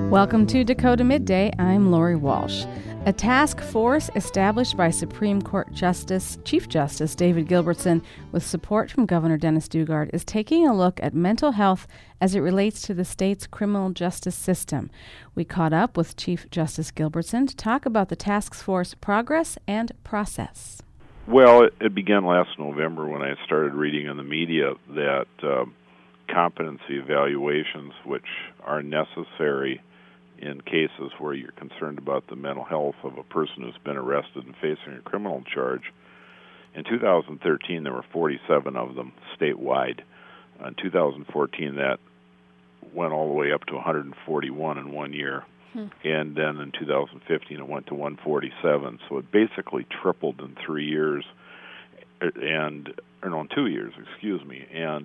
Welcome to Dakota Midday. I'm Lori Walsh. A task force established by Supreme Court Chief Justice David Gilbertson with support from Governor Dennis Daugaard is taking a look at mental health as it relates to the state's criminal justice system. We caught up with Chief Justice Gilbertson to talk about the task force progress and process. Well, it began last November when I started reading in the media that competency evaluations, which are necessary in cases where you're concerned about the mental health of a person who's been arrested and facing a criminal charge. In 2013, there were 47 of them statewide. In 2014, that went all the way up to 141 in 1 year. And then in 2015, it went to 147. So it basically tripled in 3 years, in 2 years, excuse me. And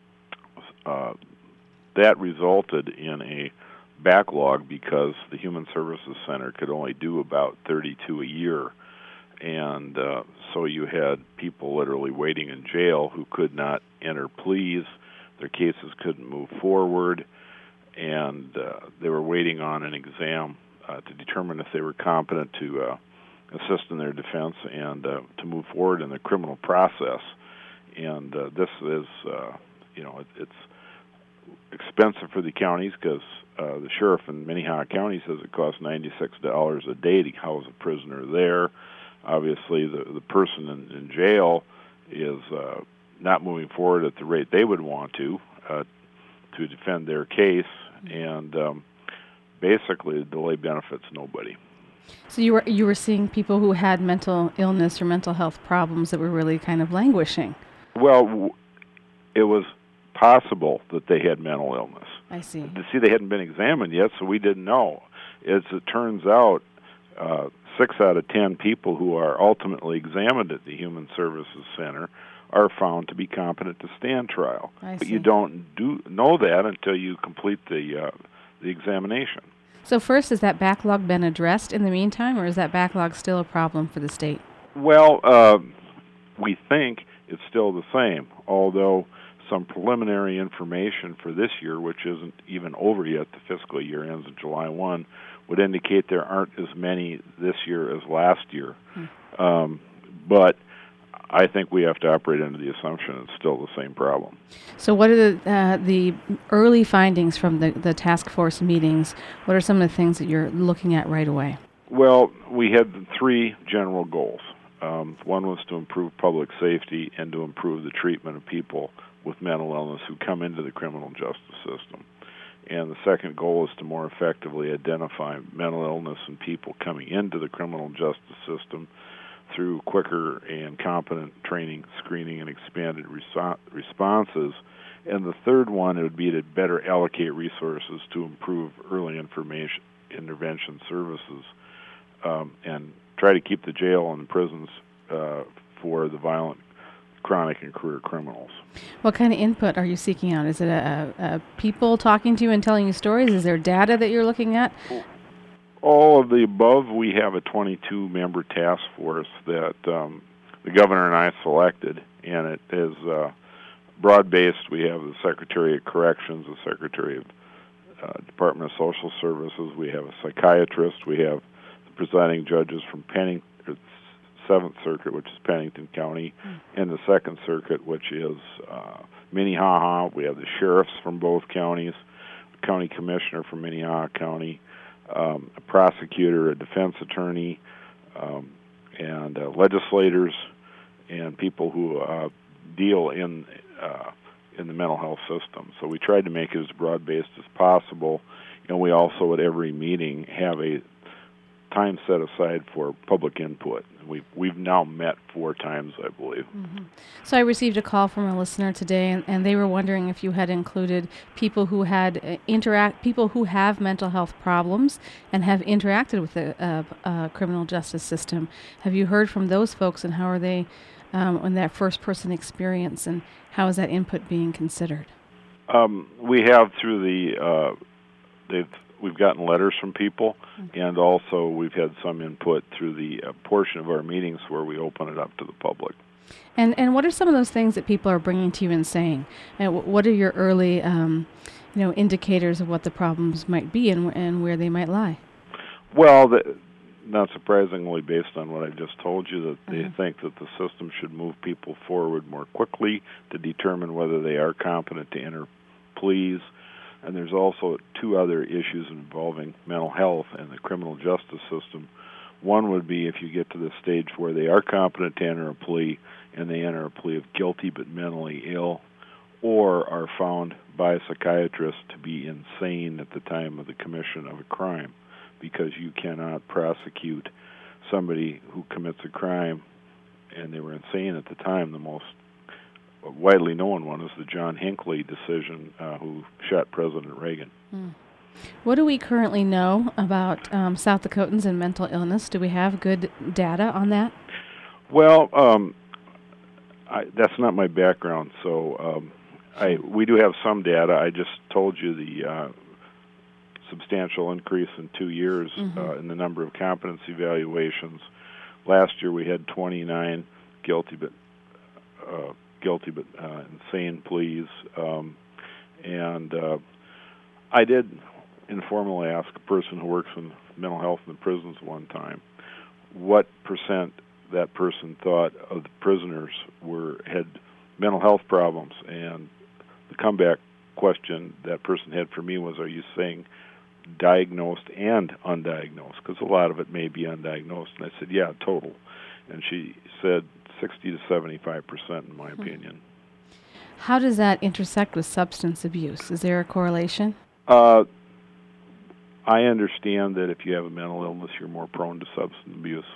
that resulted in a backlog because the Human Services Center could only do about 32 a year. And so you had people literally waiting in jail who could not enter pleas. Their cases couldn't move forward. And they were waiting on an exam to determine if they were competent to assist in their defense and to move forward in the criminal process. And this is, it's expensive for the counties because the sheriff in Minnehaha County says it costs $96 a day to house a prisoner there. Obviously, the person in jail is not moving forward at the rate they would want to defend their case, and basically the delay benefits nobody. So you were seeing people who had mental illness or mental health problems that were really kind of languishing. Well, it was possible that they had mental illness. I see. They hadn't been examined yet, so we didn't know. As it turns out, 6 out of 10 people who are ultimately examined at the Human Services Center are found to be competent to stand trial. But you don't know that until you complete the examination. So first, has that backlog been addressed in the meantime, or is that backlog still a problem for the state? Well, we think it's still the same, although some preliminary information for this year, which isn't even over yet, the fiscal year ends on July 1, would indicate there aren't as many this year as last year. But I think we have to operate under the assumption it's still the same problem. So what are the early findings from the task force meetings? What are some of the things that you're looking at right away? Well, we had 3 general goals. One was to improve public safety and to improve the treatment of people with mental illness who come into the criminal justice system. And the second goal is to more effectively identify mental illness in people coming into the criminal justice system through quicker and competent training, screening, and expanded responses. And the third one, it would be to better allocate resources to improve early intervention services and try to keep the jail and the prisons for the violent, chronic, and career criminals. What kind of input are you seeking out? Is it people talking to you and telling you stories? Is there data that you're looking at? All of the above. We have a 22-member task force that the governor and I selected, and it is broad-based. We have the Secretary of Corrections, the Secretary of Department of Social Services. We have a psychiatrist. We have the presiding judges from the 7th Circuit, which is Pennington County, and the 2nd Circuit, which is Minnehaha. We have the sheriffs from both counties, a county commissioner from Minnehaha County, a prosecutor, a defense attorney, and legislators, and people who deal in the mental health system. So we tried to make it as broad-based as possible, and we also at every meeting have a time set aside for public input. We've now met 4 times, I believe. So I received a call from a listener today, and they were wondering if you had included people who had people who have mental health problems and have interacted with the criminal justice system. Have you heard from those folks, and how are they in that first-person experience, and how is that input being considered? We have through we've gotten letters from people, and also we've had some input through the portion of our meetings where we open it up to the public. And what are some of those things that people are bringing to you and saying? And what are your early indicators of what the problems might be and where they might lie. Well, not surprisingly, based on what I just told you, that they think that the system should move people forward more quickly to determine whether they are competent to enter pleas. And there's also two other issues involving mental health and the criminal justice system. One would be if you get to the stage where they are competent to enter a plea and they enter a plea of guilty but mentally ill, or are found by a psychiatrist to be insane at the time of the commission of a crime, because you cannot prosecute somebody who commits a crime and they were insane at the time. The most widely known one is the John Hinckley decision, who shot President Reagan. What do we currently know about South Dakotans and mental illness? Do we have good data on that? Well, that's not my background, so we do have some data. I just told you the substantial increase in 2 years in the number of competency evaluations. Last year we had 29 guilty but insane pleas, and I did informally ask a person who works in mental health in the prisons one time what percent that person thought of the prisoners had mental health problems, and the comeback question that person had for me was, are you saying diagnosed and undiagnosed? Because a lot of it may be undiagnosed. And I said, yeah, total. And she said 60 to 75%, in my opinion. How does that intersect with substance abuse? Is there a correlation? I understand that if you have a mental illness, you're more prone to substance abuse.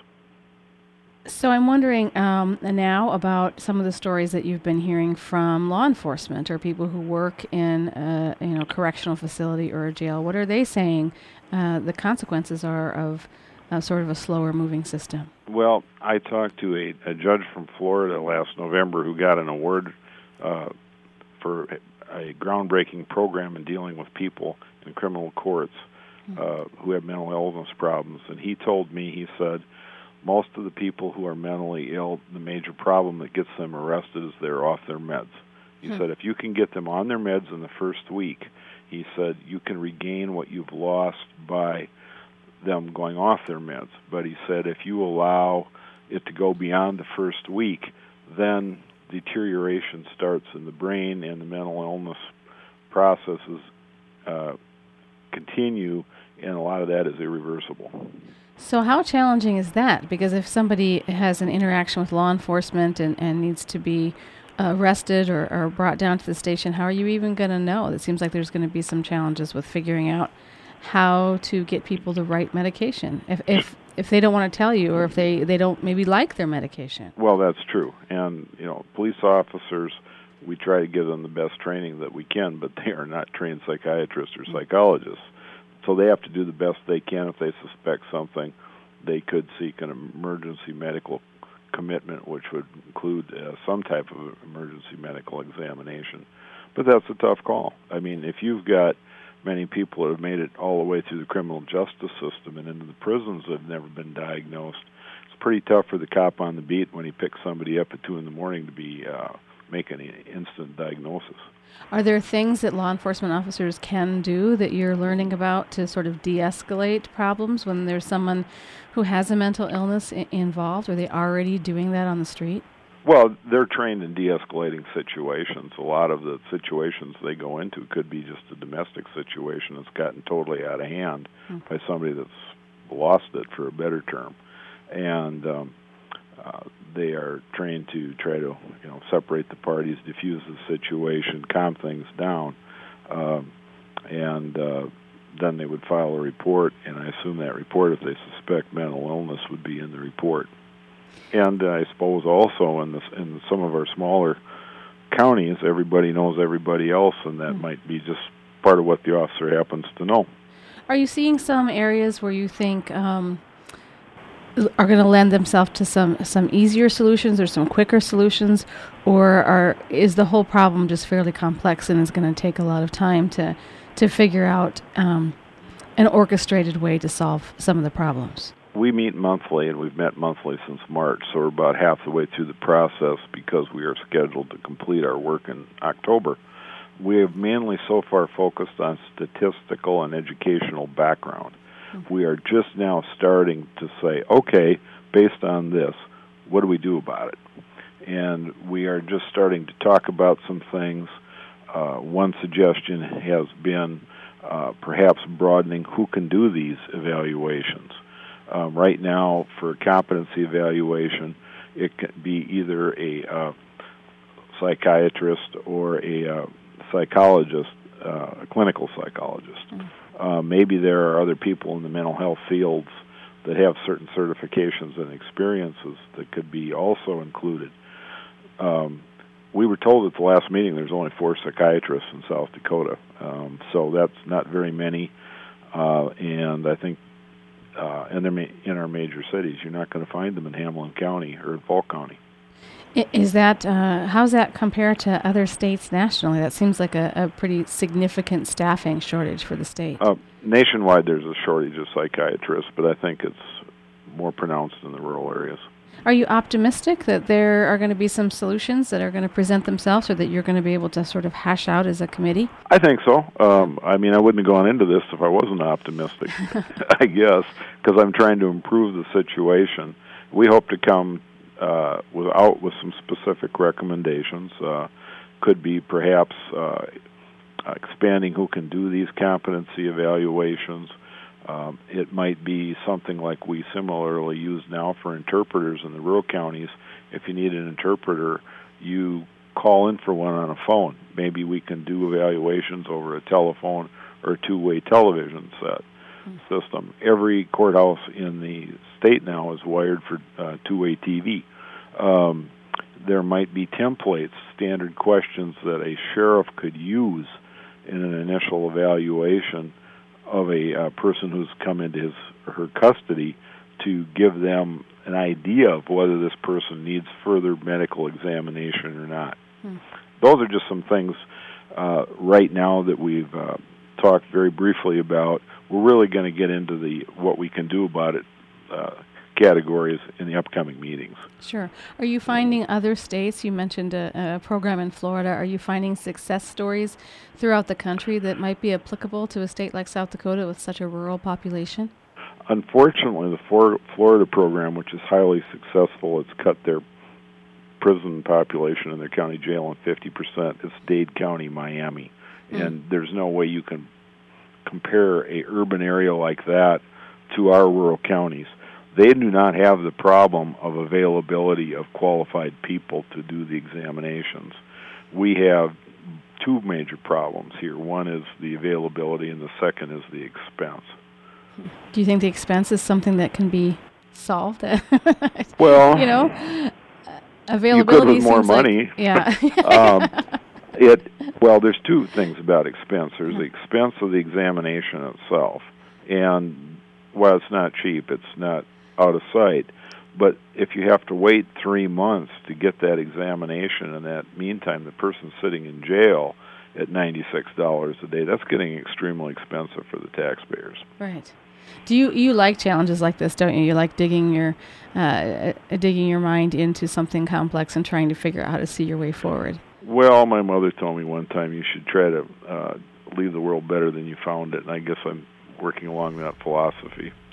So I'm wondering now about some of the stories that you've been hearing from law enforcement or people who work in a correctional facility or a jail. What are they saying the consequences are of sort of a slower moving system? Well, I talked to a judge from Florida last November who got an award for a groundbreaking program in dealing with people in criminal courts who have mental illness problems. And he told me, he said, most of the people who are mentally ill, the major problem that gets them arrested is they're off their meds. He said if you can get them on their meds in the first week, he said you can regain what you've lost by them going off their meds. But he said if you allow it to go beyond the first week, then deterioration starts in the brain and the mental illness processes continue, and a lot of that is irreversible. So how challenging is that? Because if somebody has an interaction with law enforcement and needs to be arrested or brought down to the station, how are you even going to know? It seems like there's going to be some challenges with figuring out how to get people the right medication if they don't want to tell you, or if they don't maybe like their medication. Well, that's true. And, police officers, we try to give them the best training that we can, but they are not trained psychiatrists or psychologists. So they have to do the best they can. If they suspect something, they could seek an emergency medical commitment, which would include some type of emergency medical examination. But that's a tough call. I mean, if you've got many people that have made it all the way through the criminal justice system and into the prisons that have never been diagnosed, it's pretty tough for the cop on the beat when he picks somebody up at 2 a.m. to be making an instant diagnosis. Are there things that law enforcement officers can do that you're learning about to sort of de-escalate problems when there's someone who has a mental illness involved? Are they already doing that on the street? Well, they're trained in de-escalating situations. A lot of the situations they go into could be just a domestic situation that's gotten totally out of hand by somebody that's lost it, for a better term. And they are trained to try to, separate the parties, diffuse the situation, calm things down, and then they would file a report. And I assume that report, if they suspect mental illness, would be in the report. And I suppose also in some of our smaller counties, everybody knows everybody else, and that might be just part of what the officer happens to know. Are you seeing some areas where you think are going to lend themselves to some easier solutions or some quicker solutions, or is the whole problem just fairly complex and is going to take a lot of time to figure out an orchestrated way to solve some of the problems? We meet monthly, and we've met monthly since March, so we're about half the way through the process because we are scheduled to complete our work in October. we have mainly so far focused on statistical and educational background. We are just now starting to say, okay, based on this, what do we do about it? And we are just starting to talk about some things. One suggestion has been perhaps broadening who can do these evaluations. Right now, for a competency evaluation, it can be either a psychiatrist or a psychologist, a clinical psychologist. Maybe there are other people in the mental health fields that have certain certifications and experiences that could be also included. We were told at the last meeting there's only 4 psychiatrists in South Dakota, so that's not very many. And I think in our major cities, you're not going to find them in Hamilton County or in Polk County. Is that how's that compare to other states nationally? That seems like a pretty significant staffing shortage for the state. Nationwide, there's a shortage of psychiatrists, but I think it's more pronounced in the rural areas. Are you optimistic that there are going to be some solutions that are going to present themselves, or that you're going to be able to sort of hash out as a committee? I think so. I mean, I wouldn't have gone into this if I wasn't optimistic, I guess, because I'm trying to improve the situation. We hope to come with some specific recommendations. Could be perhaps expanding who can do these competency evaluations. It might be something like we similarly use now for interpreters in the rural counties. If you need an interpreter, you call in for one on a phone. Maybe we can do evaluations over a telephone or a two-way television system. Every courthouse in the state now is wired for two-way TV. There might be templates, standard questions that a sheriff could use in an initial evaluation of a person who's come into his or her custody, to give them an idea of whether this person needs further medical examination or not. Those are just some things right now that we've talked very briefly about. We're really going to get into the what we can do about it categories in the upcoming meetings. Sure. Are you finding other states, you mentioned a program in Florida, are you finding success stories throughout the country that might be applicable to a state like South Dakota with such a rural population? Unfortunately, the Florida program, which is highly successful, it's cut their prison population in their county jail in 50%. It's Dade County, Miami. And there's no way you can compare a urban area like that to our rural counties. They do not have the problem of availability of qualified people to do the examinations. We have 2 major problems here. One is the availability, and the second is the expense. Do you think the expense is something that can be solved? Well, availability you could with more money. Well, there's 2 things about expense. There's the expense of the examination itself, and while it's not cheap, it's not out of sight. But if you have to wait 3 months to get that examination, in that meantime the person's sitting in jail at $96 a day, that's getting extremely expensive for the taxpayers. Right. Do you like challenges like this, don't you? You like digging your mind into something complex and trying to figure out how to see your way forward? Well, my mother told me one time you should try to leave the world better than you found it, and I guess I'm working along that philosophy.